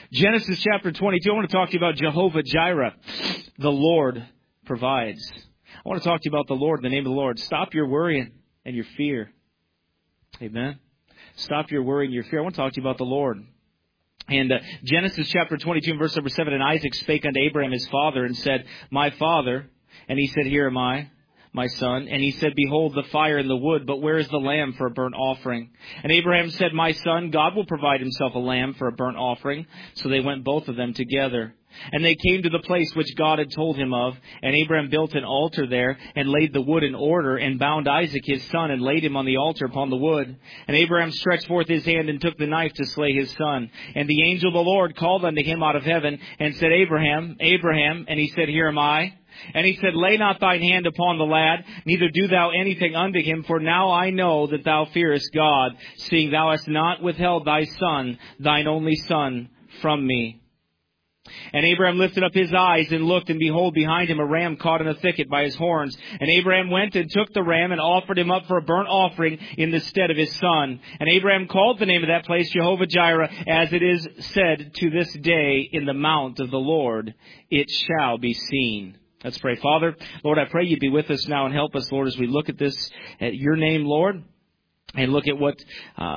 Genesis chapter 22, I want to talk to you about Jehovah Jireh. The Lord provides. I want to talk to you about the Lord, the name of the Lord. Stop your worrying and your fear. Amen. Stop your worry and your fear. I want to talk to you about the Lord. And Genesis chapter 22 and verse number 7, and Isaac spake unto Abraham his father and said, My father. And he said, Here am I, my son. And he said, Behold the fire and the wood, but where is the lamb for a burnt offering? And Abraham said, My son, God will provide himself a lamb for a burnt offering. So they went both of them together. And they came to the place which God had told him of. And Abraham built an altar there, and laid the wood in order, and bound Isaac his son, and laid him on the altar upon the wood. And Abraham stretched forth his hand, and took the knife to slay his son. And the angel of the Lord called unto him out of heaven, and said, Abraham, Abraham. And he said, Here am I. And he said, Lay not thine hand upon the lad, neither do thou anything unto him, for now I know that thou fearest God, seeing thou hast not withheld thy son, thine only son, from me. And Abraham lifted up his eyes and looked, and behold, behind him a ram caught in a thicket by his horns. And Abraham went and took the ram and offered him up for a burnt offering in the stead of his son. And Abraham called the name of that place Jehovah Jireh, as it is said to this day, In the mount of the Lord it shall be seen. Let's pray. Father, Lord, I pray you be with us now and help us, Lord, as we look at this, at your name, Lord, and look at what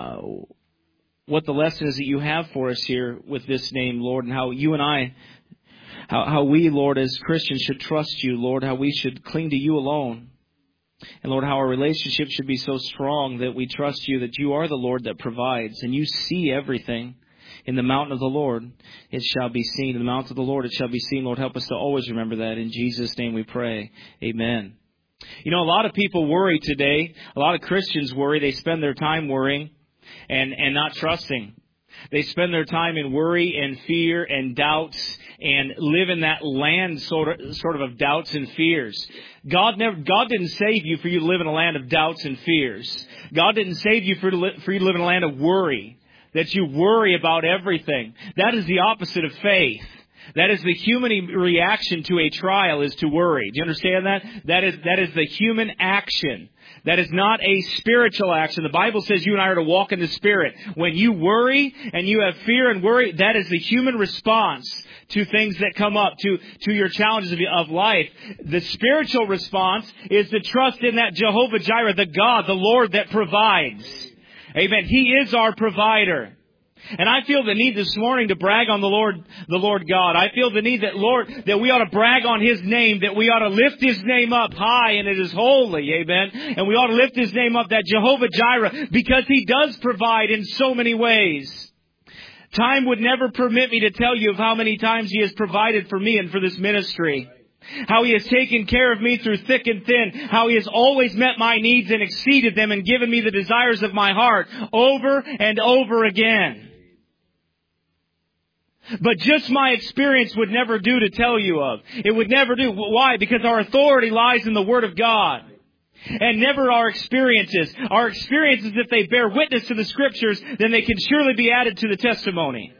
the lesson is that you have for us here with this name, Lord, and how you and I, how we, Lord, as Christians should trust you, Lord, how we should cling to you alone. And Lord, how our relationship should be so strong that we trust you, that you are the Lord that provides, and you see everything. In the mountain of the Lord it shall be seen. In the mountain of the Lord it shall be seen. Lord, help us to always remember that. In Jesus' name we pray. Amen. You know, a lot of people worry today. A lot of Christians worry. They spend their time worrying and not trusting. They spend their time in worry and fear and doubts and live in that land sort of doubts and fears. God didn't save you for you to live in a land of doubts and fears. God didn't save you for you to live in a land of worry, that you worry about everything. That is the opposite of faith. That is the human reaction to a trial, is to worry. Do you understand that? That is the human action. That is not a spiritual action. The Bible says you and I are to walk in the Spirit. When you worry and you have fear and worry, that is the human response to things that come up, to your challenges of life. The spiritual response is to trust in that Jehovah Jireh, the God, the Lord that provides. Amen. He is our provider. And I feel the need this morning to brag on the Lord God. I feel the need that we ought to brag on His name, that we ought to lift His name up high, and it is holy. Amen. And we ought to lift His name up, that Jehovah Jireh, because He does provide in so many ways. Time would never permit me to tell you of how many times He has provided for me and for this ministry. How He has taken care of me through thick and thin. How He has always met my needs and exceeded them and given me the desires of my heart over and over again. But just my experience would never do to tell you of. It would never do. Why? Because our authority lies in the Word of God. And never our experiences. Our experiences, if they bear witness to the Scriptures, then they can surely be added to the testimony.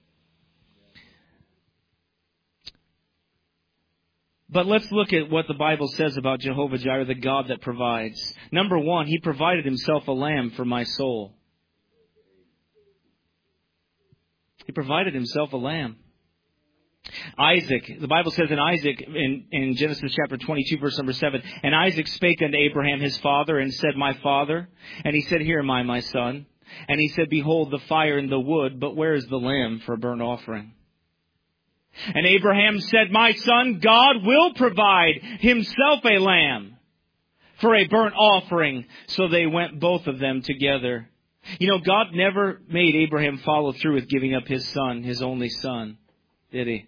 But let's look at what the Bible says about Jehovah Jireh, the God that provides. Number one, He provided Himself a lamb for my soul. He provided Himself a lamb. Isaac, the Bible says in Isaac, in Genesis chapter 22, verse number 7, And Isaac spake unto Abraham his father, and said, My father. And he said, Here am I, my son. And he said, Behold the fire and the wood, but where is the lamb for a burnt offering? And Abraham said, My son, God will provide Himself a lamb for a burnt offering. So they went both of them together. You know, God never made Abraham follow through with giving up his son, his only son, did He?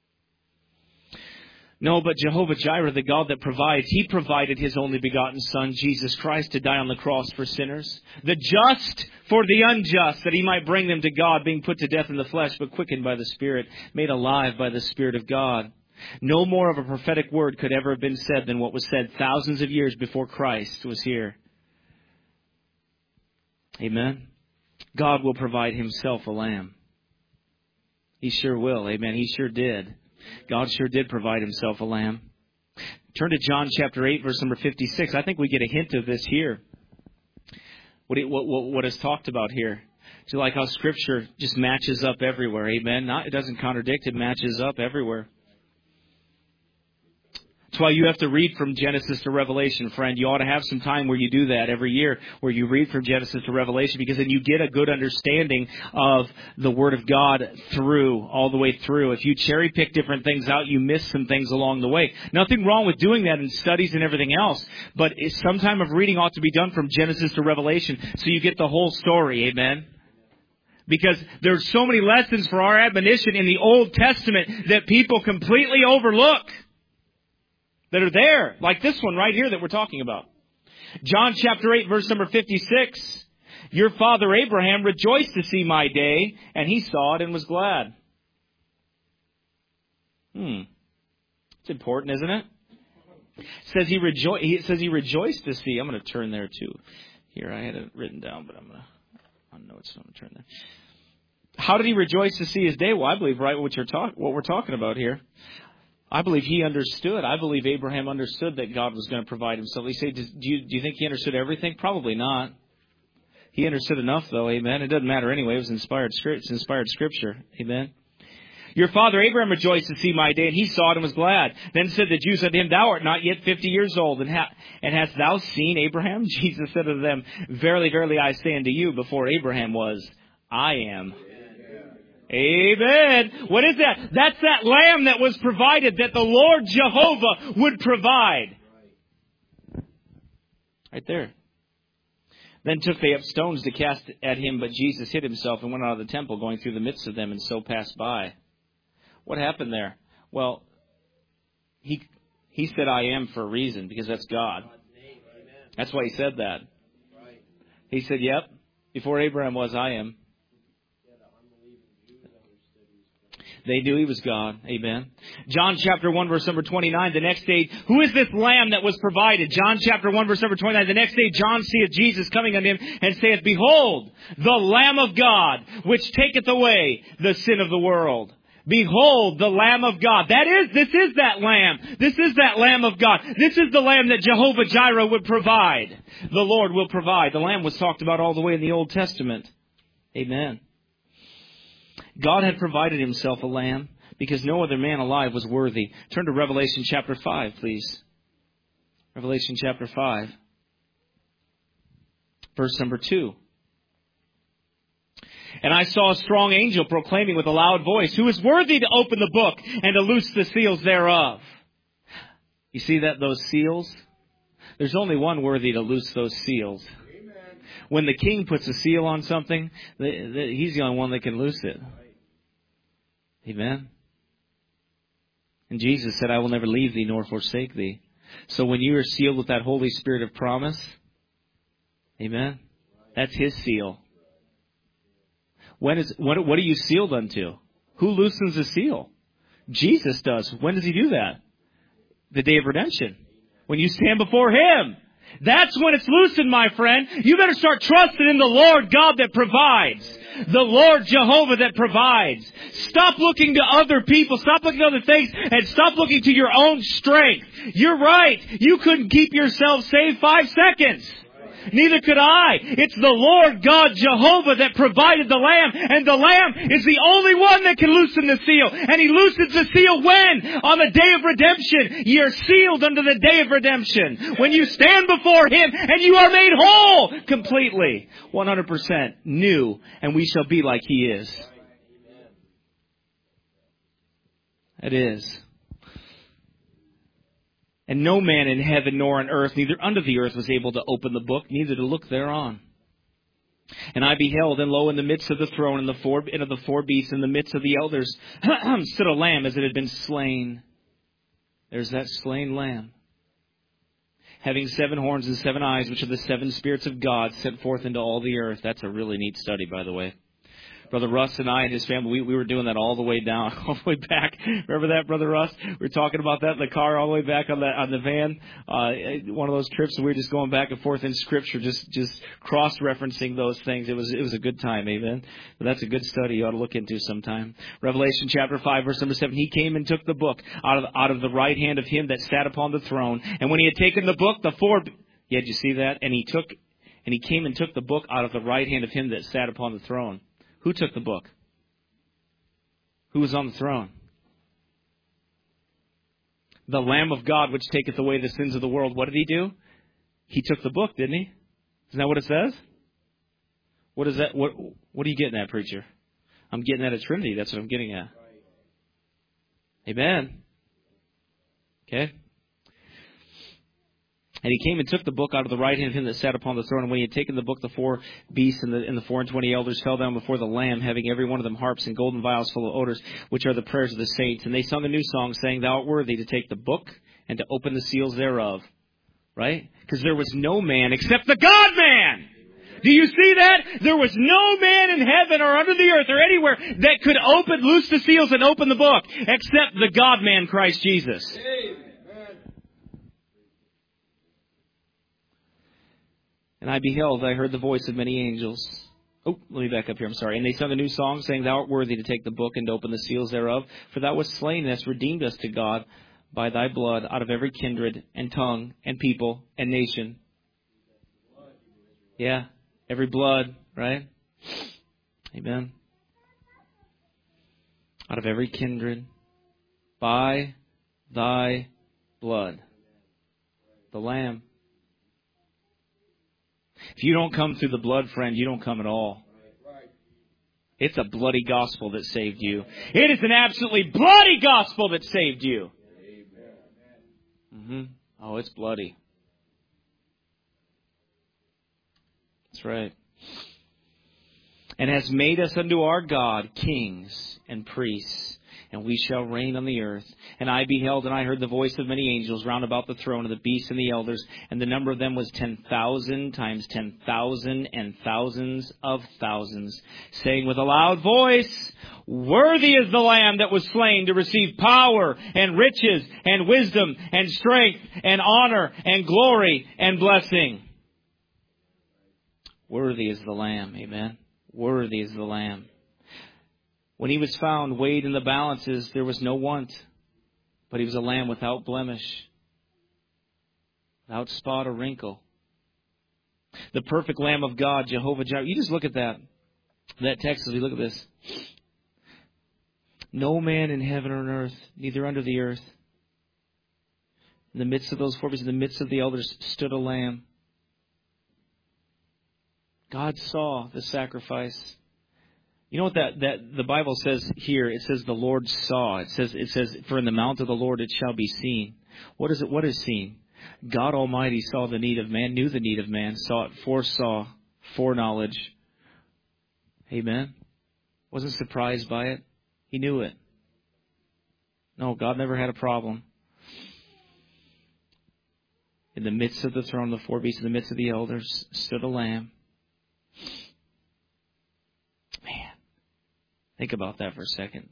No, but Jehovah Jireh, the God that provides, He provided His only begotten Son, Jesus Christ, to die on the cross for sinners. The just for the unjust, that He might bring them to God, being put to death in the flesh, but quickened by the Spirit, made alive by the Spirit of God. No more of a prophetic word could ever have been said than what was said thousands of years before Christ was here. Amen. God will provide Himself a lamb. He sure will. Amen. He sure did. God sure did provide Himself a lamb. Turn to John chapter 8, verse number 56. I think we get a hint of this here. What is talked about here. Do you like how Scripture just matches up everywhere? Amen. It doesn't contradict. It matches up everywhere. That's why you have to read from Genesis to Revelation, friend. You ought to have some time where you do that every year, where you read from Genesis to Revelation, because then you get a good understanding of the Word of God all the way through. If you cherry pick different things out, you miss some things along the way. Nothing wrong with doing that in studies and everything else, but some time of reading ought to be done from Genesis to Revelation so you get the whole story. Amen. Because there's so many lessons for our admonition in the Old Testament that people completely overlook, that are there, like this one right here that we're talking about. John chapter 8, verse number 56. Your father Abraham rejoiced to see my day, and he saw it and was glad. It's important, isn't it? It says he rejoiced to see. I'm going to turn there too. Here, I had it written down, but I'm going to turn there. How did he rejoice to see his day? Well, I believe right what we're talking about here. I believe he understood. I believe Abraham understood that God was going to provide himself. You say, do you think he understood everything? Probably not. He understood enough, though. Amen. It doesn't matter anyway. It was inspired Scripture. Amen. Your father Abraham rejoiced to see my day, and he saw it and was glad. Then said the Jews unto him, Thou art not yet 50 years old, and hast thou seen Abraham? Jesus said unto them, Verily, verily, I say unto you, before Abraham was, I am. Amen. What is that? That's that lamb that was provided, that the Lord Jehovah would provide. Right there. Then took they up stones to cast at him, but Jesus hid himself and went out of the temple, going through the midst of them, and so passed by. What happened there? Well, he said, I am, for a reason, because that's God. That's why he said that. He said, yep, before Abraham was, I am. They knew he was God. Amen. John chapter 1, verse number 29, the next day, who is this lamb that was provided? John chapter 1, verse number 29, the next day John seeth Jesus coming unto him, and saith, Behold, the Lamb of God, which taketh away the sin of the world. Behold, the Lamb of God. This is that Lamb. This is that Lamb of God. This is the Lamb that Jehovah Jireh would provide. The Lord will provide. The Lamb was talked about all the way in the Old Testament. Amen. God had provided himself a lamb because no other man alive was worthy. Turn to Revelation chapter 5, please. Revelation chapter 5, verse number 2. And I saw a strong angel proclaiming with a loud voice, Who is worthy to open the book and to loose the seals thereof? You see those seals? There's only one worthy to loose those seals. When the king puts a seal on something, he's the only one that can loose it. Amen. And Jesus said, I will never leave thee nor forsake thee. So when you are sealed with that Holy Spirit of promise, amen, that's his seal. What are you sealed unto? Who loosens the seal? Jesus does. When does he do that? The day of redemption. When you stand before him. That's when it's loosened, my friend. You better start trusting in the Lord God that provides. The Lord Jehovah that provides. Stop looking to other people. Stop looking to other things. And stop looking to your own strength. You're right. You couldn't keep yourself saved 5 seconds. Neither could I. It's the Lord God Jehovah that provided the Lamb. And the Lamb is the only one that can loosen the seal. And he loosens the seal when? On the day of redemption. You're sealed unto the day of redemption. When you stand before him and you are made whole completely. 100% new. And we shall be like he is. It is. And no man in heaven nor on earth, neither under the earth, was able to open the book, neither to look thereon. And I beheld, and lo, in the midst of the throne, and of the four beasts, in the midst of the elders, stood a lamb as it had been slain. There's that slain lamb. Having 7 horns and 7 eyes, which are the 7 spirits of God, sent forth into all the earth. That's a really neat study, by the way. Brother Russ and I and his family, we were doing that all the way down, all the way back. Remember that, Brother Russ? We were talking about that in the car all the way back on the van. One of those trips, and we were just going back and forth in Scripture, just cross-referencing those things. It was a good time, amen. But that's a good study you ought to look into sometime. Revelation chapter 5, verse number 7. He came and took the book out of the right hand of him that sat upon the throne. And when he had taken the book, did you see that? And he took And he came and took the book out of the right hand of him that sat upon the throne. Who took the book? Who was on the throne? The Lamb of God, which taketh away the sins of the world. What did he do? He took the book, didn't he? Isn't that what it says? What is that? What are you getting at, preacher? I'm getting at a Trinity. That's what I'm getting at. Amen. Okay. And he came and took the book out of the right hand of him that sat upon the throne. And when he had taken the book, the 4 beasts and the 24 elders fell down before the Lamb, having every one of them harps and golden vials full of odors, which are the prayers of the saints. And they sung a new song, saying, Thou art worthy to take the book and to open the seals thereof. Right? Because there was no man except the God-man. Do you see that? There was no man in heaven or under the earth or anywhere that could loose the seals and open the book except the God-man, Christ Jesus. Amen. And I beheld, I heard the voice of many angels. Oh, let me back up here, I'm sorry. And they sung a new song, saying, Thou art worthy to take the book and to open the seals thereof. For thou wast slain and hast redeemed us to God by thy blood out of every kindred and tongue and people and nation. Yeah, every blood, right? Amen. Out of every kindred, by thy blood. The Lamb. If you don't come through the blood, friend, you don't come at all. It's a bloody gospel that saved you. It is an absolutely bloody gospel that saved you. Mm-hmm. Oh, it's bloody. That's right. And has made us unto our God kings and priests, and we shall reign on the earth. And I beheld, and I heard the voice of many angels round about the throne of the beasts and the elders, and the number of them was 10,000 times 10,000 and thousands of thousands, saying with a loud voice, Worthy is the Lamb that was slain to receive power and riches and wisdom and strength and honor and glory and blessing. Worthy is the Lamb, amen. Worthy is the Lamb. When he was found weighed in the balances, there was no want, but he was a lamb without blemish, without spot or wrinkle. The perfect Lamb of God, Jehovah Jireh. You just look at that text as we look at this. No man in heaven or on earth, neither under the earth. In the midst of those 4 beasts, in the midst of the elders, stood a lamb. God saw the sacrifice. You know what that the Bible says here? It says the Lord saw. It says for in the mount of the Lord it shall be seen. What is it? What is seen? God Almighty saw the need of man, knew the need of man, saw it, foresaw, foreknowledge. Amen. Wasn't surprised by it. He knew it. No, God never had a problem. In the midst of the throne of the 4 beasts, in the midst of the elders, stood a lamb. Man, think about that for a second.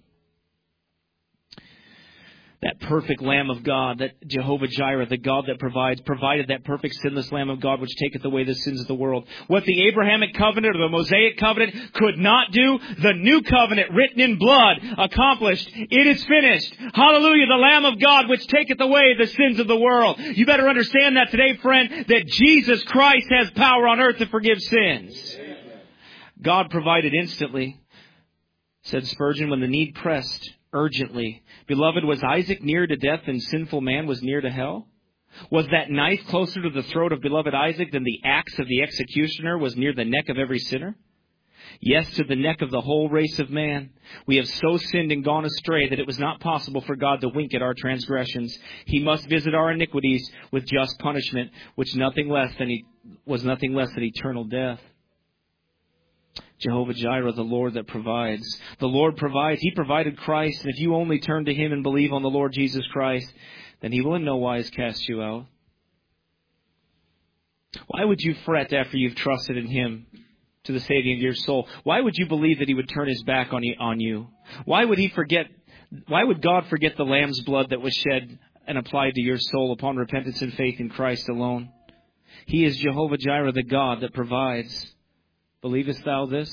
That perfect Lamb of God, that Jehovah Jireh, the God that provided that perfect sinless Lamb of God which taketh away the sins of the world. What the Abrahamic covenant or the Mosaic covenant could not do, the new covenant written in blood accomplished. It is finished. Hallelujah, the Lamb of God which taketh away the sins of the world. You better understand that today, friend, that Jesus Christ has power on earth to forgive sins. God provided instantly, said Spurgeon, when the need pressed, urgently. Beloved, was Isaac near to death and sinful man was near to hell? Was that knife closer to the throat of beloved Isaac than the axe of the executioner was near the neck of every sinner? Yes, to the neck of the whole race of man. We have so sinned and gone astray that it was not possible for God to wink at our transgressions. He must visit our iniquities with just punishment, which was nothing less than eternal death. Jehovah Jireh, the Lord that provides. The Lord provides. He provided Christ. And if you only turn to Him and believe on the Lord Jesus Christ, then He will in no wise cast you out. Why would you fret after you've trusted in Him to the saving of your soul? Why would you believe that He would turn His back on you? Why would God forget the Lamb's blood that was shed and applied to your soul upon repentance and faith in Christ alone? He is Jehovah Jireh, the God that provides. Believest thou this?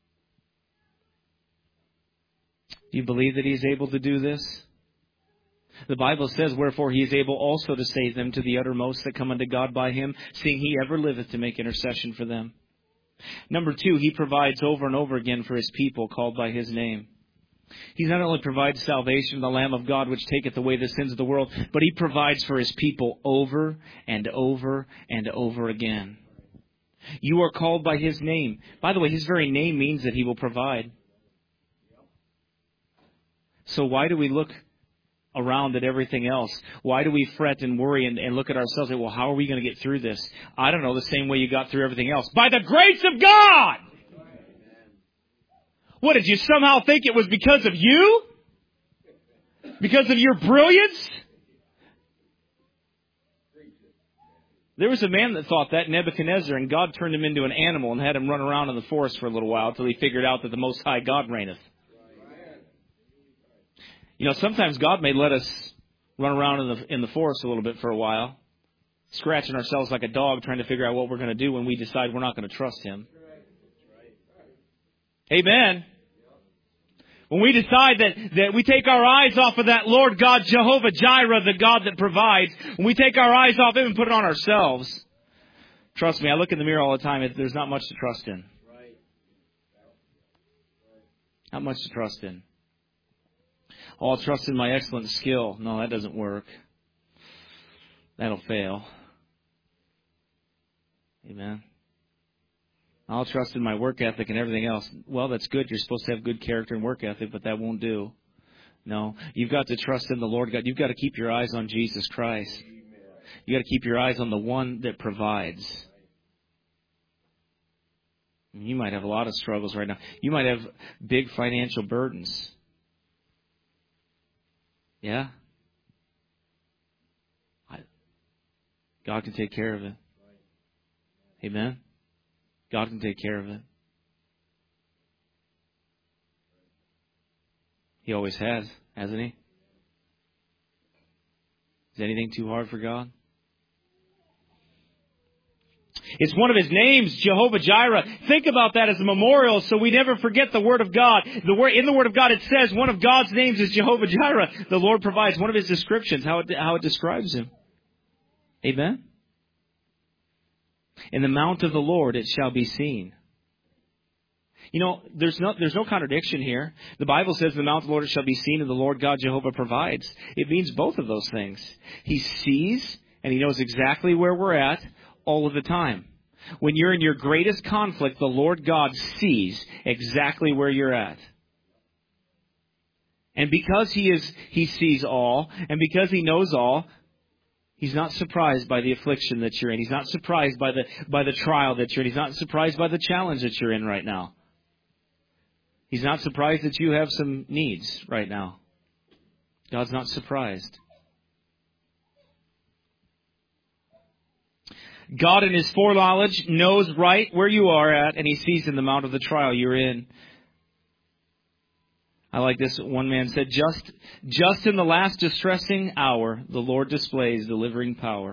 Do you believe that He is able to do this? The Bible says, wherefore he is able also to save them to the uttermost that come unto God by him, seeing he ever liveth to make intercession for them. Number 2, he provides over and over again for his people called by his name. He not only provides salvation, the Lamb of God, which taketh away the sins of the world, but he provides for his people over and over and over again. You are called by his name. By the way, his very name means that he will provide. So why do we look around at everything else? Why do we fret and worry and look at ourselves and say, well, how are we going to get through this? I don't know, the same way you got through everything else. By the grace of God! What, did you somehow think it was because of you? Because of your brilliance? There was a man that thought that, Nebuchadnezzar, and God turned him into an animal and had him run around in the forest for a little while until he figured out that the Most High God reigneth. You know, sometimes God may let us run around in the forest a little bit for a while, scratching ourselves like a dog trying to figure out what we're going to do when we decide we're not going to trust him. Amen. When we decide that we take our eyes off of that Lord God, Jehovah Jireh, the God that provides, when we take our eyes off him and put it on ourselves, trust me, I look in the mirror all the time, there's not much to trust in. Not much to trust in. Oh, I'll trust in my excellent skill. No, that doesn't work. That'll fail. Amen. I'll trust in my work ethic and everything else. Well, that's good. You're supposed to have good character and work ethic, but that won't do. No, you've got to trust in the Lord God. You've got to keep your eyes on Jesus Christ. You've got to keep your eyes on the one that provides. You might have a lot of struggles right now. You might have big financial burdens. Yeah? God can take care of it. Amen? God can take care of it. He always has, hasn't he? Is anything too hard for God? It's one of his names, Jehovah Jireh. Think about that as a memorial so we never forget the Word of God. In the Word of God it says one of God's names is Jehovah Jireh. The Lord provides. One of his descriptions, how it describes him. Amen? In the mount of the Lord it shall be seen. You know, there's no contradiction here. The Bible says the mount of the Lord it shall be seen, and the Lord God Jehovah provides. It means both of those things. He sees, and he knows exactly where we're at all of the time. When you're in your greatest conflict, the Lord God sees exactly where you're at. And because he sees all, and because he knows all, he's not surprised by the affliction that you're in. He's not surprised by the trial that you're in. He's not surprised by the challenge that you're in right now. He's not surprised that you have some needs right now. God's not surprised. God in his foreknowledge knows right where you are at, and he sees in the mount of the trial you're in. I like this. One man said, just in the last distressing hour, the Lord displays delivering power.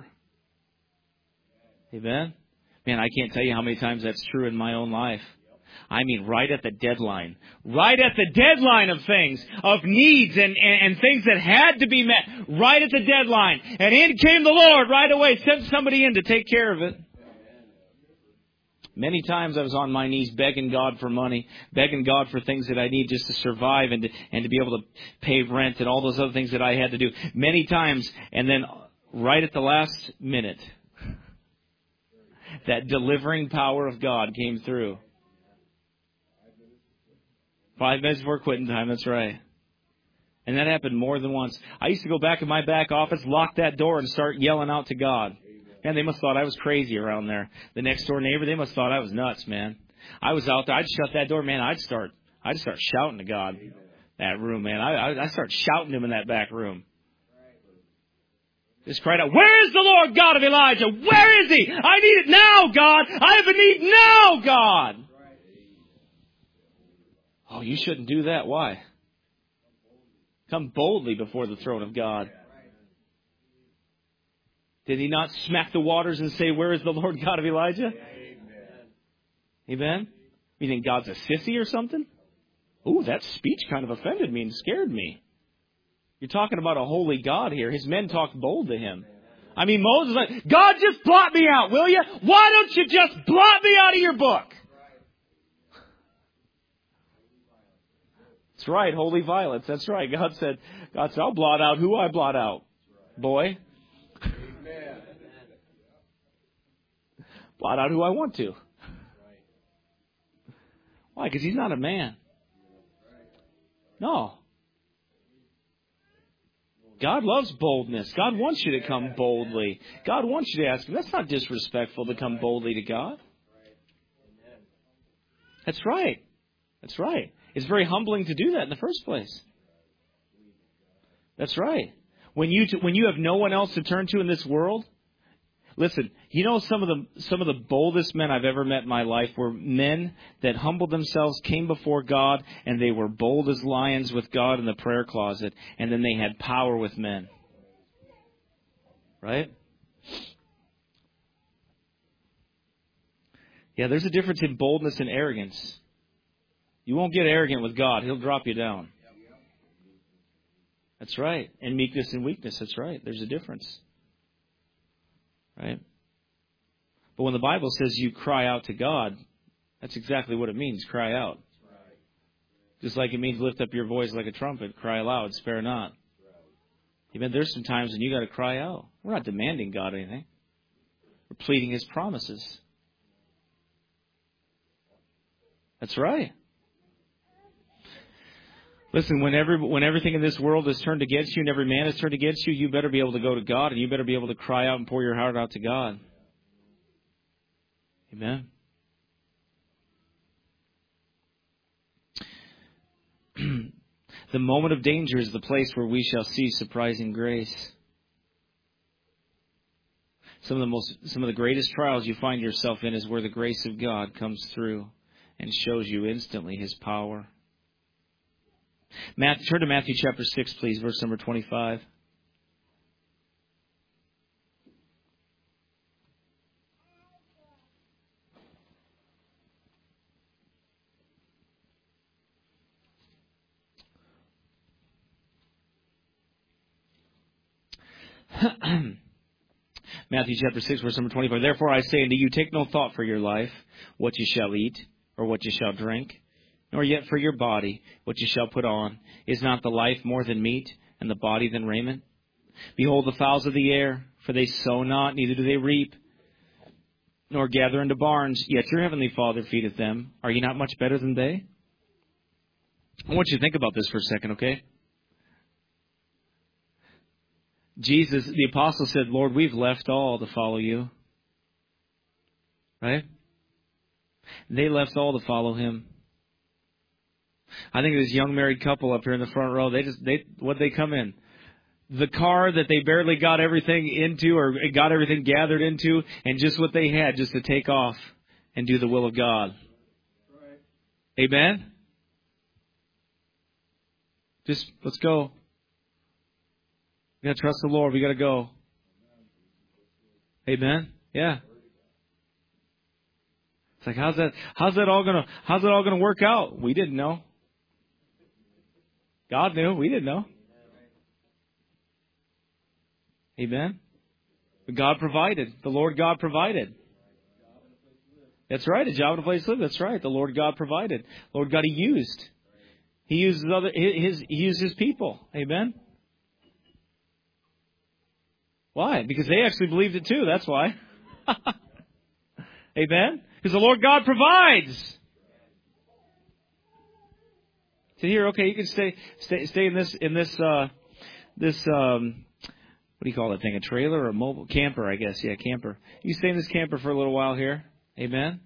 Amen? Man, I can't tell you how many times that's true in my own life. I mean, right at the deadline. Right at the deadline of things, of needs and things that had to be met. Right at the deadline. And in came the Lord right away, sent somebody in to take care of it. Many times I was on my knees begging God for money, begging God for things that I need just to survive and to be able to pay rent and all those other things that I had to do. Many times, and then right at the last minute, that delivering power of God came through. 5 minutes before quitting time, that's right. And that happened more than once. I used to go back in my back office, lock that door, and start yelling out to God. Man, they must have thought I was crazy around there. The next door neighbor, they must have thought I was nuts, man. I was out there, I'd shut that door, man, I'd start shouting to God. That room, man. I'd start shouting to him in that back room. Just cried out, where is the Lord God of Elijah? Where is he? I need it now, God. I have a need now, God. Oh, you shouldn't do that. Why? Come boldly before the throne of God. Did he not smack the waters and say, where is the Lord God of Elijah? Amen? You think God's a sissy or something? Ooh, that speech kind of offended me and scared me. You're talking about a holy God here. His men talked bold to him. I mean, Moses was like, God, just blot me out, will you? Why don't you just blot me out of your book? That's right, holy violence. That's right. God said, I'll blot out who I blot out. Boy. Blot out who I want to. Why? Because he's not a man. No. God loves boldness. God wants you to come boldly. God wants you to ask him. That's not disrespectful to come boldly to God. That's right. That's right. It's very humbling to do that in the first place. That's right. When you have no one else to turn to in this world, listen, you know some of the boldest men I've ever met in my life were men that humbled themselves, came before God, and they were bold as lions with God in the prayer closet, and then they had power with men. Right? Yeah, there's a difference in boldness and arrogance. You won't get arrogant with God. He'll drop you down. That's right. And meekness and weakness. That's right. There's a difference. Right? But when the Bible says you cry out to God, that's exactly what it means, cry out. Just like it means lift up your voice like a trumpet, cry aloud, spare not. Amen. There's some times when you got to cry out. We're not demanding God anything. We're pleading His promises. That's right. Listen, when everything in this world is turned against you and every man is turned against you, you better be able to go to God and you better be able to cry out and pour your heart out to God. Amen. The moment of danger is the place where we shall see surprising grace. Some of the greatest trials you find yourself in is where the grace of God comes through and shows you instantly His power. Turn to Matthew chapter 6, please, verse number 25. Matthew chapter 6, verse number 25. Therefore I say unto you, take no thought for your life, what you shall eat, or what you shall drink, nor yet for your body, what you shall put on. Is not the life more than meat, and the body than raiment? Behold the fowls of the air, for they sow not, neither do they reap, nor gather into barns, yet your heavenly Father feedeth them. Are ye not much better than they? I want you to think about this for a second, okay? Jesus, the apostle said, Lord, we've left all to follow you. Right? They left all to follow Him. I think of this young married couple up here in the front row. What'd they come in? The car that they barely got everything into or got everything gathered into, and just what they had just to take off and do the will of God. Right. Amen? Just, let's go. We got to trust the Lord. We got to go. Amen? Yeah. It's like, how's that all gonna work out? We didn't know. God knew. We didn't know. Amen. But God provided. The Lord God provided. That's right. A job and a place to live. That's right. The Lord God provided. Lord God He used. He used He used His people. Amen. Why? Because they actually believed it too. That's why. Amen. Because the Lord God provides. So here, okay, you can stay in this what do you call that thing? A trailer or a mobile camper? I guess, yeah, camper. You stay in this camper for a little while here. Amen.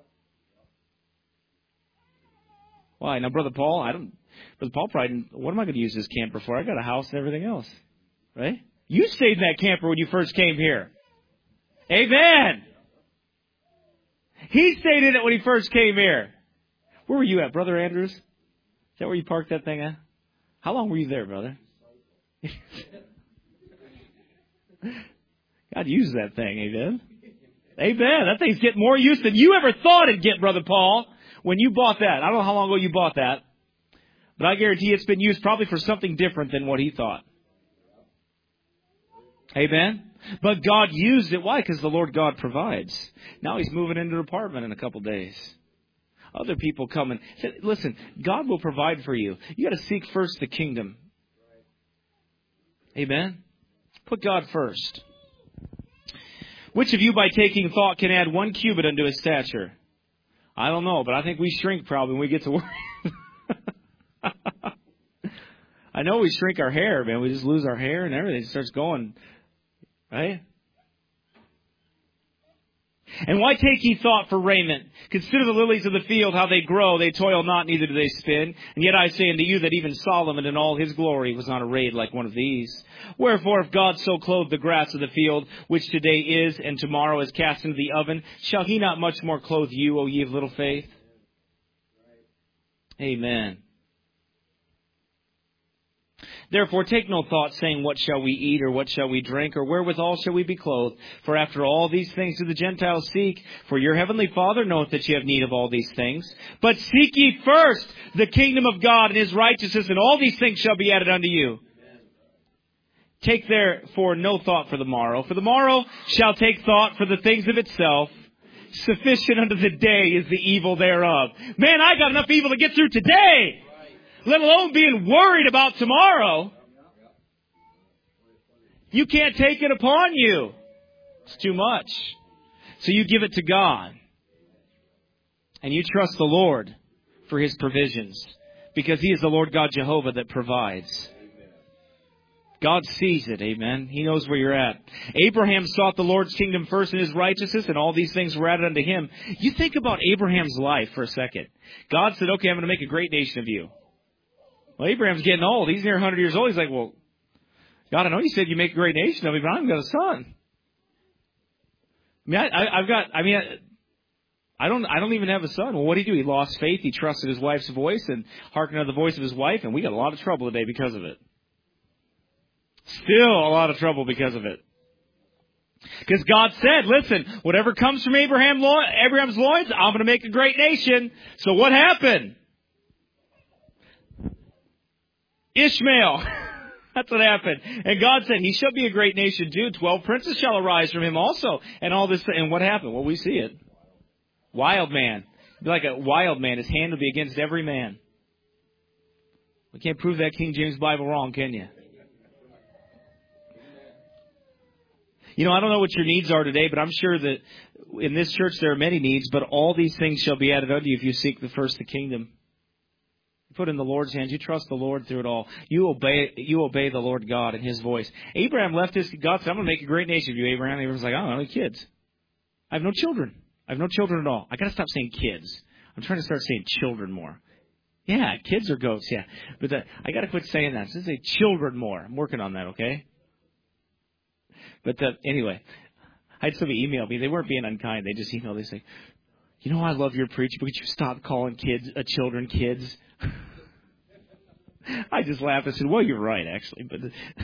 Why? Now, Brother Paul, Brother Paul probably didn't, what am I going to use this camper for? I got a house and everything else, right? You stayed in that camper when you first came here. Amen. He stayed in it when he first came here. Where were you at, Brother Andrews? Is that where you parked that thing at? How long were you there, brother? God used that thing, amen? Amen. That thing's getting more use than you ever thought it'd get, Brother Paul, when you bought that. I don't know how long ago you bought that. But I guarantee it's been used probably for something different than what he thought. Amen? But God used it. Why? Because the Lord God provides. Now he's moving into an apartment in a couple days. Other people come and say, listen, God will provide for you. You got to seek first the kingdom. Amen? Put God first. Which of you by taking thought can add 1 cubit unto his stature? I don't know, but I think we shrink probably when we get to work. I know we shrink our hair, man. We just lose our hair and everything starts going. Right? And why take ye thought for raiment? Consider the lilies of the field, how they grow. They toil not, neither do they spin. And yet I say unto you that even Solomon in all his glory was not arrayed like one of these. Wherefore, if God so clothe the grass of the field, which today is and tomorrow is cast into the oven, shall he not much more clothe you, O ye of little faith? Amen. Therefore take no thought, saying, what shall we eat, or what shall we drink, or wherewithal shall we be clothed? For after all these things do the Gentiles seek. For your heavenly Father knoweth that ye have need of all these things. But seek ye first the kingdom of God and his righteousness, and all these things shall be added unto you. Take therefore no thought for the morrow. For the morrow shall take thought for the things of itself. Sufficient unto the day is the evil thereof. Man, I got enough evil to get through today, let alone being worried about tomorrow. You can't take it upon you. It's too much. So you give it to God. And you trust the Lord for his provisions. Because he is the Lord God Jehovah that provides. God sees it, amen. He knows where you're at. Abraham sought the Lord's kingdom first and his righteousness, and all these things were added unto him. You think about Abraham's life for a second. God said, okay, I'm going to make a great nation of you. Well, Abraham's getting old. He's near 100 years old. He's like, well, God, I know you said you make a great nation of me, but I haven't got a son. I don't even have a son. Well, what did he do? He lost faith. He trusted his wife's voice and hearkened to the voice of his wife, and we got a lot of trouble today because of it. Still a lot of trouble because of it. Because God said, listen, whatever comes from Abraham's loins, I'm going to make a great nation. So what happened? Ishmael. That's what happened. And God said, he shall be a great nation too. 12 princes shall arise from him also. And all this. And what happened? Well, we see it. Wild man. Be like a wild man. His hand will be against every man. We can't prove that King James Bible wrong, can you? You know, I don't know what your needs are today, but I'm sure that in this church there are many needs, but all these things shall be added unto you if you seek the first the kingdom. You put in the Lord's hands. You trust the Lord through it all. You obey the Lord God and his voice. Abraham left his, God said, I'm going to make a great nation of you, Abraham. Abraham's like, I don't have any kids. I have no children. I have no children at all. I got to stop saying kids. I'm trying to start saying children more. Yeah, kids or goats, yeah. But I got to quit saying that. Just say children more. I'm working on that, okay? But anyway, I had somebody email me. They weren't being unkind. They just emailed. They say, you know, I love your preaching, but could you stop calling children kids? I just laughed. I said, well, you're right, actually. But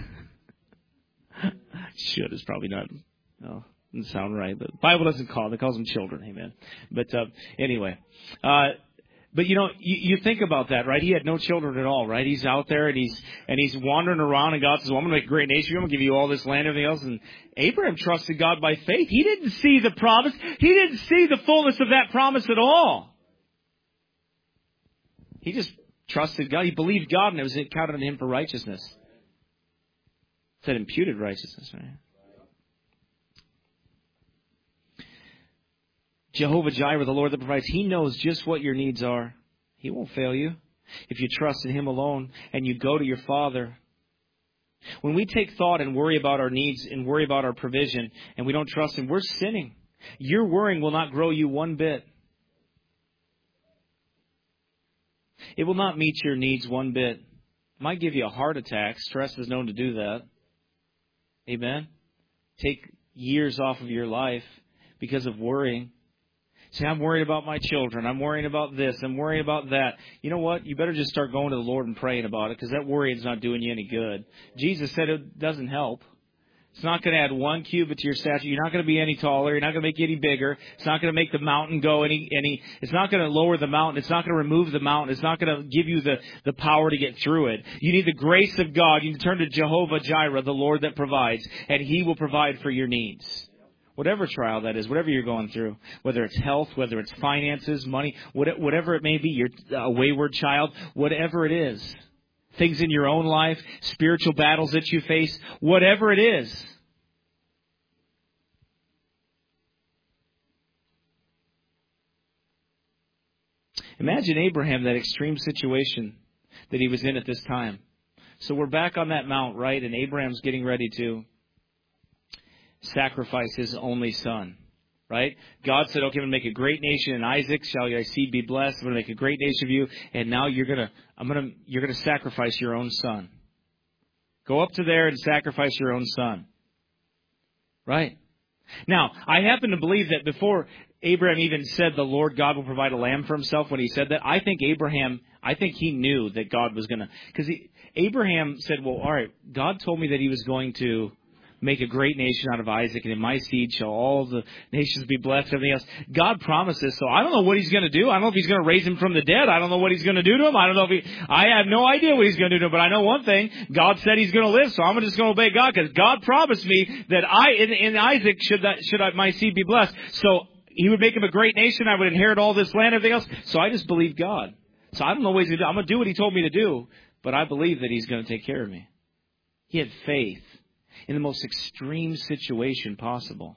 should is probably not. No, doesn't sound right. The Bible doesn't call them. It calls them children. Amen. But anyway. But you know, you think about that, right? He had no children at all, right? He's out there and he's wandering around, and God says, well, I'm going to make a great nation. I'm going to give you all this land and everything else. And Abraham trusted God by faith. He didn't see the promise. He didn't see the fullness of that promise at all. He just trusted God. He believed God, and it was counted on him for righteousness. It said imputed righteousness, right? Jehovah Jireh, the Lord that provides, he knows just what your needs are. He won't fail you if you trust in him alone and you go to your Father. When we take thought and worry about our needs and worry about our provision and we don't trust him, we're sinning. Your worrying will not grow you one bit. It will not meet your needs one bit. It might give you a heart attack. Stress is known to do that. Amen? Take years off of your life because of worrying. Say, I'm worried about my children. I'm worrying about this. I'm worrying about that. You know what? You better just start going to the Lord and praying about it, because that worrying is not doing you any good. Jesus said it doesn't help. It's not going to add 1 cubit to your stature. You're not going to be any taller. You're not going to make you any bigger. It's not going to make the mountain go any. It's not going to lower the mountain. It's not going to remove the mountain. It's not going to give you the power to get through it. You need the grace of God. You need to turn to Jehovah Jireh, the Lord that provides, and He will provide for your needs. Whatever trial that is, whatever you're going through, whether it's health, whether it's finances, money, whatever it may be, you're a wayward child, whatever it is. Things in your own life, spiritual battles that you face, whatever it is. Imagine Abraham, that extreme situation that he was in at this time. So we're back on that mount, right? And Abraham's getting ready to sacrifice his only son. Right? God said, okay, I'm going to make a great nation in Isaac. Shall your seed be blessed? I'm going to make a great nation of you. And now you're going to sacrifice your own son. Go up to there and sacrifice your own son. Right? Now, I happen to believe that before Abraham even said the Lord God will provide a lamb for himself, when he said that, I think he knew that God was going to, because Abraham said, well, all right, God told me that He was going to make a great nation out of Isaac, and in my seed shall all the nations be blessed, everything else. God promises, so I don't know what He's going to do. I don't know if He's going to raise him from the dead. I don't know what He's going to do to him. I don't know if I have no idea what He's going to do to him, but I know one thing. God said He's going to live, so I'm just going to obey God, because God promised me that in Isaac my seed be blessed. So He would make him a great nation. I would inherit all this land, everything else. So I just believe God. So I don't know what He's going to do. I'm going to do what He told me to do, but I believe that He's going to take care of me. He had faith in the most extreme situation possible.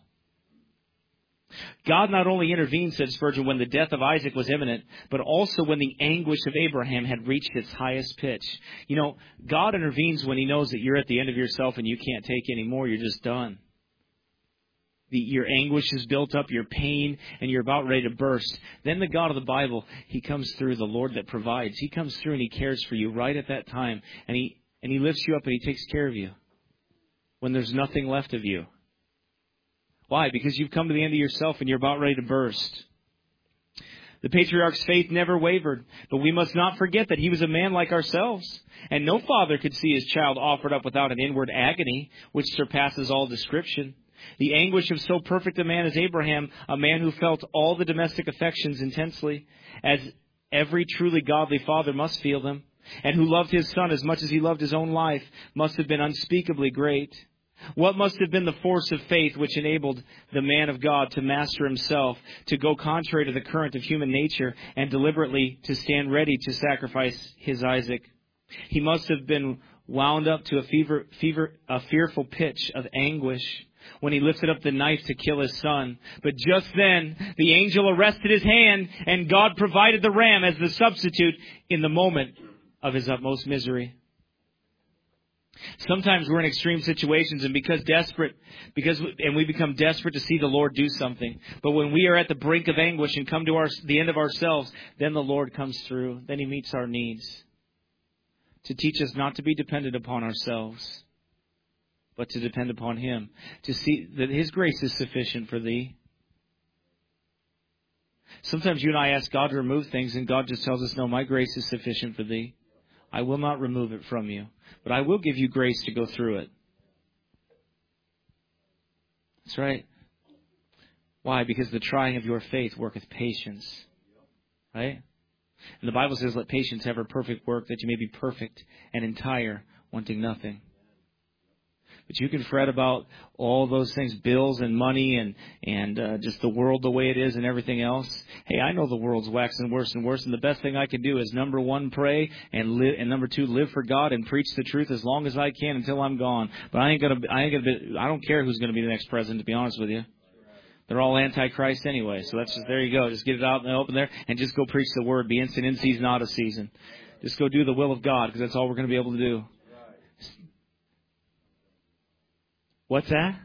God not only intervened, said Spurgeon, when the death of Isaac was imminent, but also when the anguish of Abraham had reached its highest pitch. You know, God intervenes when He knows that you're at the end of yourself and you can't take any more. You're just done. Your anguish is built up, your pain, and you're about ready to burst. Then the God of the Bible, He comes through, the Lord that provides. He comes through and He cares for you right at that time. And He lifts you up and He takes care of you when there's nothing left of you. Why? Because you've come to the end of yourself and you're about ready to burst. The patriarch's faith never wavered, but we must not forget that he was a man like ourselves. And no father could see his child offered up without an inward agony, which surpasses all description. The anguish of so perfect a man as Abraham, a man who felt all the domestic affections intensely, as every truly godly father must feel them, and who loved his son as much as he loved his own life, must have been unspeakably great. What must have been the force of faith which enabled the man of God to master himself, to go contrary to the current of human nature, and deliberately to stand ready to sacrifice his Isaac? He must have been wound up to a fearful pitch of anguish when he lifted up the knife to kill his son. But just then, the angel arrested his hand, and God provided the ram as the substitute in the moment of his utmost misery. Sometimes we're in extreme situations, and we become desperate to see the Lord do something. But when we are at the brink of anguish and come to the end of ourselves, then the Lord comes through. Then He meets our needs to teach us not to be dependent upon ourselves, but to depend upon Him, to see that His grace is sufficient for thee. Sometimes you and I ask God to remove things, and God just tells us, no, my grace is sufficient for thee. I will not remove it from you, but I will give you grace to go through it. That's right. Why? Because the trying of your faith worketh patience. Right? And the Bible says, let patience have her perfect work, that you may be perfect and entire, wanting nothing. But you can fret about all those things, bills and money and just the world the way it is and everything else. Hey, I know the world's waxing worse and worse, and the best thing I can do is, number one, pray, and number two, live for God and preach the truth as long as I can until I'm gone. But I don't care who's going to be the next president, to be honest with you. They're all antichrist anyway, so that's just, there you go. Just get it out in the open there and just go preach the word. Be instant in season, out of season. Just go do the will of God, because that's all we're going to be able to do. What's that?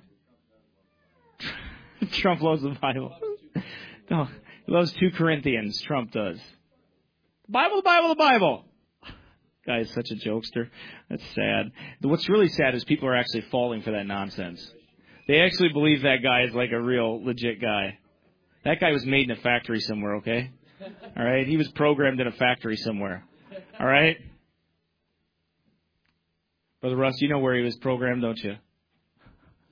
Trump loves the Bible. No, he loves 2 Corinthians. Trump does. The Bible, the Bible, the Bible. Guy is such a jokester. That's sad. What's really sad is people are actually falling for that nonsense. They actually believe that guy is like a real legit guy. That guy was made in a factory somewhere, okay? All right? He was programmed in a factory somewhere. All right? Brother Russ, you know where he was programmed, don't you?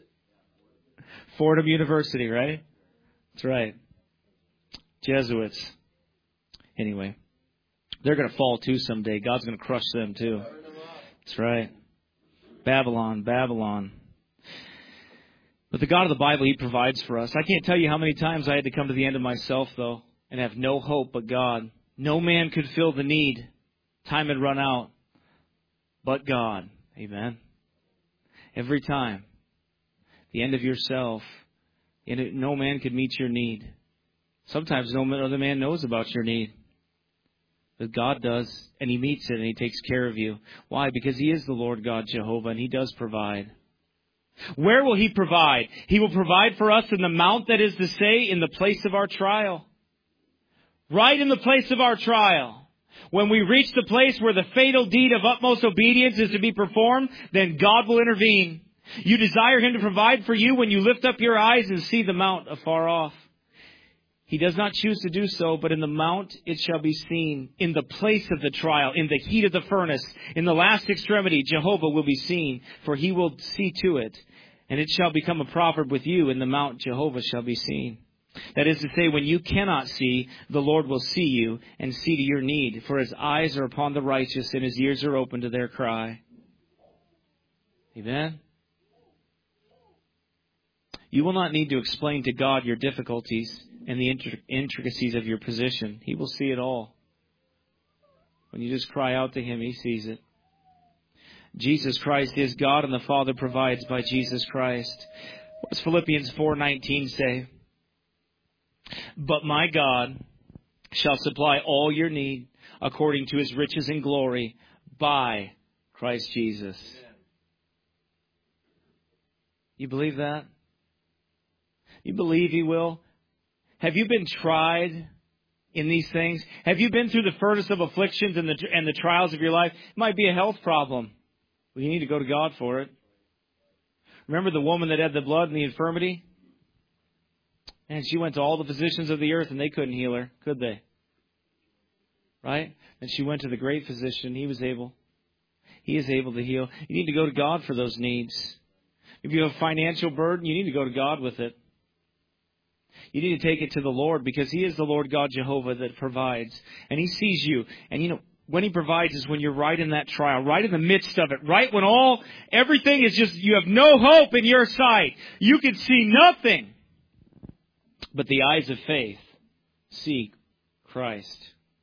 Fordham University, right? That's right. Jesuits. Anyway, they're going to fall too someday. God's going to crush them too. That's right. Babylon, Babylon. But the God of the Bible, He provides for us. I can't tell you how many times I had to come to the end of myself, though, and have no hope but God. No man could fill the need. Time had run out. But God. Amen. Every time. The end of yourself. No man could meet your need. Sometimes no other man knows about your need. But God does, and He meets it, and He takes care of you. Why? Because He is the Lord God Jehovah, and He does provide. Where will He provide? He will provide for us in the mount, that is to say, in the place of our trial. Right in the place of our trial. When we reach the place where the fatal deed of utmost obedience is to be performed, then God will intervene. You desire Him to provide for you when you lift up your eyes and see the mount afar off. He does not choose to do so, but in the mount it shall be seen. In the place of the trial, in the heat of the furnace, in the last extremity, Jehovah will be seen, for He will see to it. And it shall become a proverb with you, in the mount Jehovah shall be seen. That is to say, when you cannot see, the Lord will see you and see to your need. For His eyes are upon the righteous, and His ears are open to their cry. Amen? You will not need to explain to God your difficulties and the intricacies of your position. He will see it all. When you just cry out to Him, He sees it. Jesus Christ is God, and the Father provides by Jesus Christ. What does Philippians 4:19 say? But my God shall supply all your need according to His riches and glory by Christ Jesus. You believe that? You believe He will? Have you been tried in these things? Have you been through the furnace of afflictions and the trials of your life? It might be a health problem. Well, you need to go to God for it. Remember the woman that had the blood and the infirmity? And she went to all the physicians of the earth and they couldn't heal her, could they? Right? And she went to the great physician. He is able to heal. You need to go to God for those needs. If you have a financial burden, you need to go to God with it. You need to take it to the Lord, because He is the Lord God Jehovah that provides. And He sees you. And when He provides is when you're right in that trial, right in the midst of it, right when everything is just, you have no hope in your sight. You can see nothing. But the eyes of faith see Christ.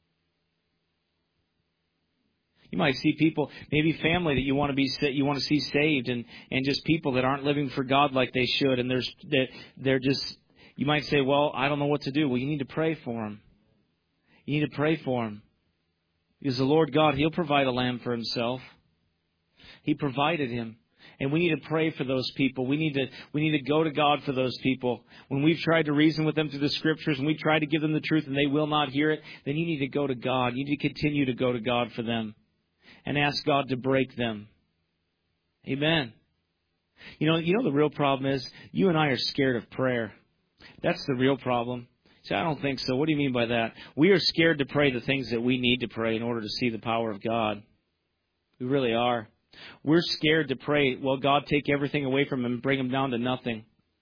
You might see people, maybe family that you want to see saved, and just people that aren't living for God like they should, and they're just. You might say, well, I don't know what to do. Well, you need to pray for them. You need to pray for them. Because the Lord God, He'll provide a lamb for Himself. He provided him. And we need to pray for those people. We need to go to God for those people. When we've tried to reason with them through the Scriptures and we try to give them the truth and they will not hear it, then you need to go to God. You need to continue to go to God for them and ask God to break them. Amen. You know the real problem is you and I are scared of prayer. That's the real problem. See, I don't think so. What do you mean by that? We are scared to pray the things that we need to pray in order to see the power of God. We really are. We're scared to pray, well, God, take everything away from him and bring him down to nothing.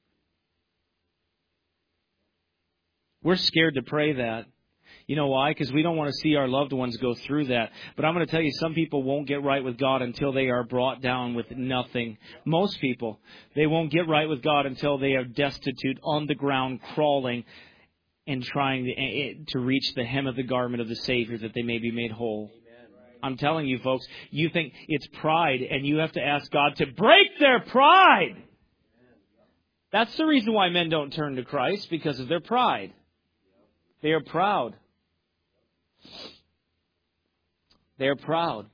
We're scared to pray that. You know why? Because we don't want to see our loved ones go through that. But I'm going to tell you, some people won't get right with God until they are brought down with nothing. Most people, they won't get right with God until they are destitute, on the ground, crawling, and trying to reach the hem of the garment of the Savior that they may be made whole. I'm telling you, folks, you think it's pride, and you have to ask God to break their pride. That's the reason why men don't turn to Christ, because of their pride. They are proud. They are proud.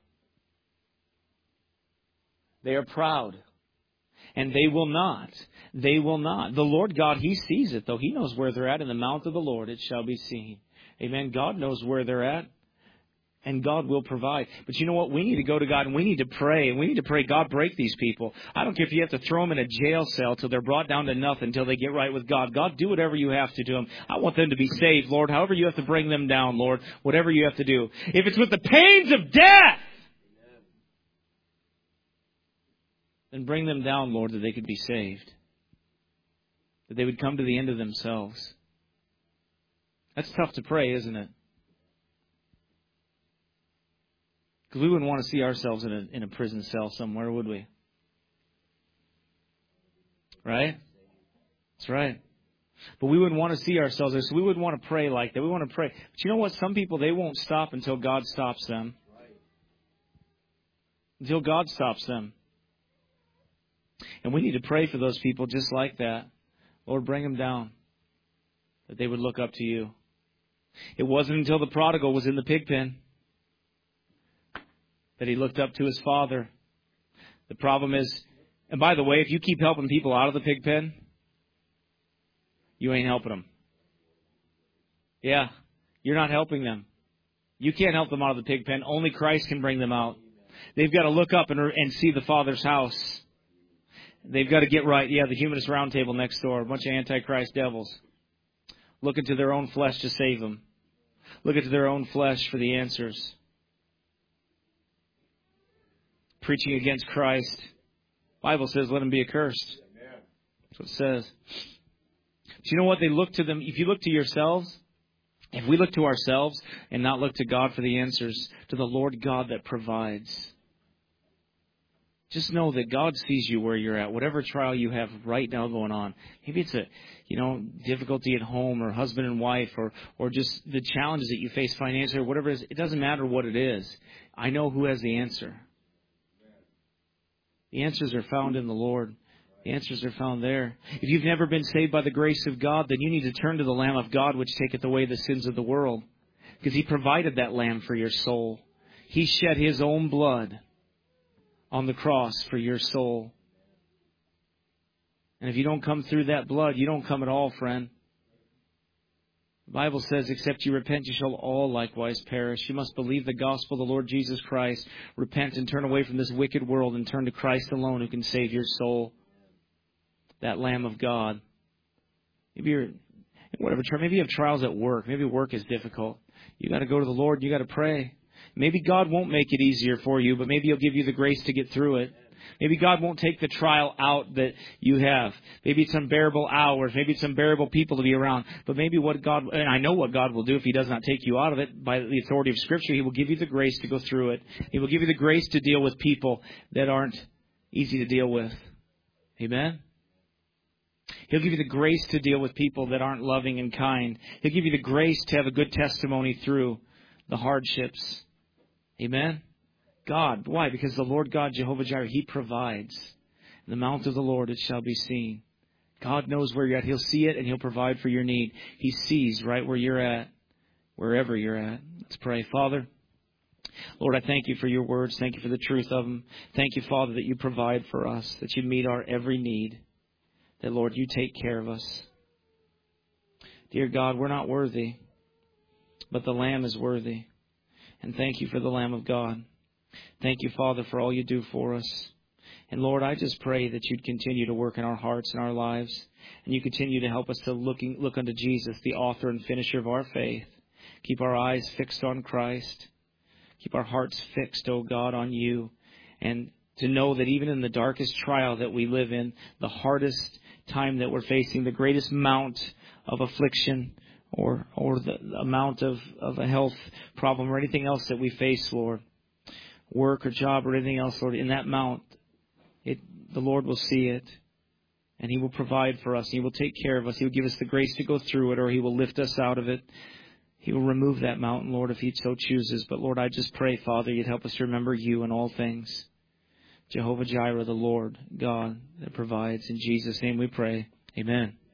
They are proud. And they will not. They will not. The Lord God, He sees it, though. He knows where they're at. In the mount of the Lord it shall be seen. Amen. God knows where they're at. And God will provide. But you know what? We need to go to God and we need to pray. And we need to pray, God, break these people. I don't care if you have to throw them in a jail cell till they're brought down to nothing, until they get right with God. God, do whatever you have to them. I want them to be saved, Lord. However you have to bring them down, Lord. Whatever you have to do. If it's with the pains of death, then bring them down, Lord, that they could be saved. that they would come to the end of themselves. That's tough to pray, isn't it? Because we wouldn't want to see ourselves in a prison cell somewhere, would we? Right? That's right. But we wouldn't want to see ourselves there, so we wouldn't want to pray like that. We want to pray. But you know what? Some people, they won't stop until God stops them. Until God stops them. And we need to pray for those people just like that. Lord, bring them down. That they would look up to you. It wasn't until the prodigal was in the pig pen that he looked up to his father. The problem is, and by the way, if you keep helping people out of the pig pen, you ain't helping them. Yeah, you're not helping them. You can't help them out of the pig pen. Only Christ can bring them out. They've got to look up and see the Father's house. They've got to get right. Yeah, the Humanist Roundtable next door, a bunch of Antichrist devils. Looking to their own flesh to save them. Looking to their own flesh for the answers. Preaching against Christ. The Bible says, let them be accursed. That's what it says. Do you know what? They look to them. If you look to yourselves, if we look to ourselves and not look to God for the answers, to the Lord God that provides, just know that God sees you where you're at, whatever trial you have right now going on. Maybe it's a, difficulty at home or husband and wife or just the challenges that you face financially or whatever it is. It doesn't matter what it is. I know who has the answer. The answers are found in the Lord. The answers are found there. If you've never been saved by the grace of God, then you need to turn to the Lamb of God, which taketh away the sins of the world. Because He provided that Lamb for your soul. He shed His own blood on the cross for your soul. And if you don't come through that blood, you don't come at all, friend. The Bible says, except you repent, you shall all likewise perish. You must believe the gospel of the Lord Jesus Christ. Repent and turn away from this wicked world and turn to Christ alone who can save your soul. That Lamb of God. Maybe maybe you have trials at work. Maybe work is difficult. You got to go to the Lord. You got to pray. Maybe God won't make it easier for you, but maybe He'll give you the grace to get through it. Maybe God won't take the trial out that you have. Maybe it's unbearable hours. Maybe it's unbearable people to be around. But maybe and I know what God will do if He does not take you out of it by the authority of Scripture. He will give you the grace to go through it. He will give you the grace to deal with people that aren't easy to deal with. Amen? He'll give you the grace to deal with people that aren't loving and kind. He'll give you the grace to have a good testimony through the hardships. Amen? God. Why? Because the Lord God, Jehovah Jireh, He provides. In the mount of the Lord it shall be seen. God knows where you're at. He'll see it and He'll provide for your need. He sees right where you're at, wherever you're at. Let's pray. Father, Lord, I thank You for Your words. Thank You for the truth of them. Thank You, Father, that You provide for us, that You meet our every need. That, Lord, You take care of us. Dear God, we're not worthy, but the Lamb is worthy. And thank You for the Lamb of God. Thank You, Father, for all You do for us. And, Lord, I just pray that You'd continue to work in our hearts and our lives. And You continue to help us to look unto Jesus, the author and finisher of our faith. Keep our eyes fixed on Christ. Keep our hearts fixed, O God, on You. And to know that even in the darkest trial that we live in, the hardest time that we're facing, the greatest amount of affliction or the amount of a health problem or anything else that we face, Lord, work or job or anything else, Lord, in that mount, the Lord will see it and He will provide for us. He will take care of us. He will give us the grace to go through it, or He will lift us out of it. He will remove that mountain, Lord, if He so chooses. But, Lord, I just pray, Father, You'd help us to remember You in all things. Jehovah Jireh, the Lord God that provides. In Jesus' name we pray. Amen.